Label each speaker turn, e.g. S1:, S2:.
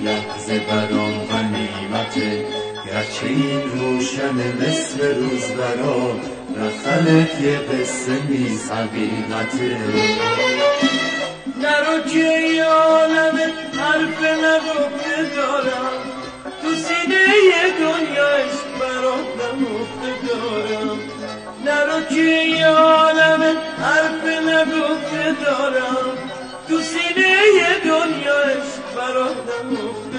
S1: لحظه برام غنیمته، گرچه این روشن مثل روز برام رخلت یه قصه نیست حقیقته.
S2: نرو که یه عالم حرف نگفته دارم، تو سینه دنیا عشق برات نمفته دارم. نرو که یه عالم حرف نگفته دارم، تو سینه دنیا عشق برات نمفته